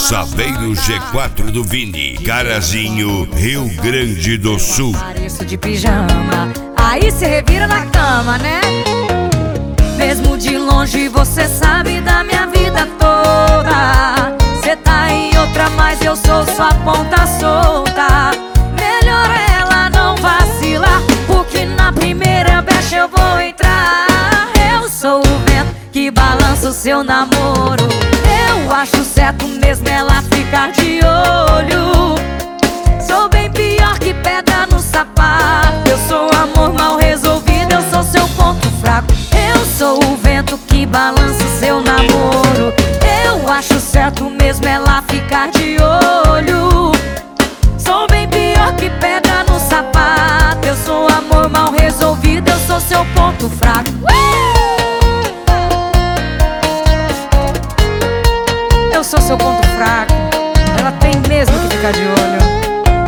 Saveiro G4 do Vini, Carazinho, Rio Grande do Sul. Pareço de pijama, aí cê revira na cama, né? Mesmo de longe você sabe da minha vida toda. Cê tá em outra, mas eu sou sua ponta solta. Melhor ela não vacilar, porque na primeira brecha eu vou entrar. Eu sou o vento que balança o seu namoro. Eu acho certo mesmo ela ficar de olho. Sou bem pior que pedra no sapato. Eu sou amor mal resolvido, eu sou seu ponto fraco. Eu sou o vento que balança o seu namoro. Eu acho certo mesmo ela ficar de olho. Sou bem pior que pedra no sapato. Eu sou amor mal resolvido, eu sou seu ponto fraco. Eu sou seu ponto fraco. Ela tem mesmo que ficar de olho.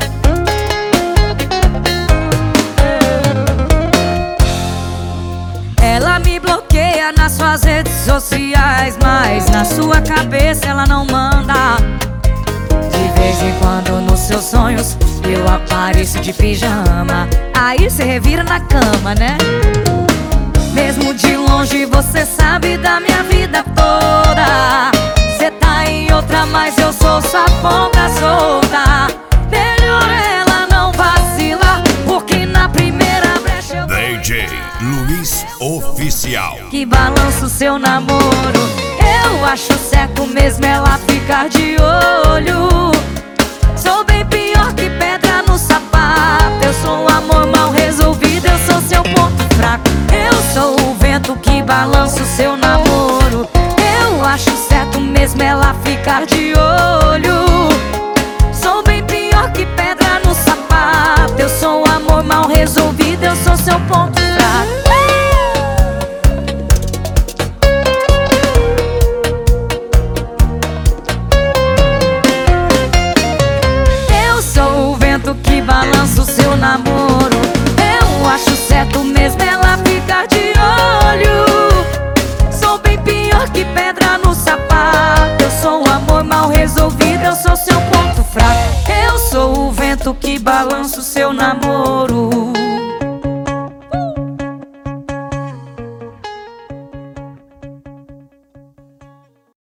Ela me bloqueia nas suas redes sociais, mas na sua cabeça ela não manda. De vez em quando nos seus sonhos eu apareço de pijama, aí cê revira na cama, né? Mesmo de longe você sabe da minha vida toda. Cê tá em outra, mas eu sou sua ponta solta. Melhor ela não vacilar, porque na primeira brecha eu DJ Luiz Oficial, que balança o seu namoro. Eu acho certo mesmo ela ficar de olho. Sou bem pior que pedra no sapato. Eu sou um amor mal resolvido, eu sou seu ponto fraco. Eu sou o vento que balança o seu namoro. Eu acho certo mesmo ela ficar de olho. Sou bem pior que pedra no sapato. Eu sou um amor mal resolvido, eu sou seu ponto fraco. Que balança o seu namoro. Eu acho certo mesmo ela ficar de olho. Sou bem pior que pedra no sapato. Eu sou um amor mal resolvido, eu sou seu ponto fraco. Eu sou o vento que balança o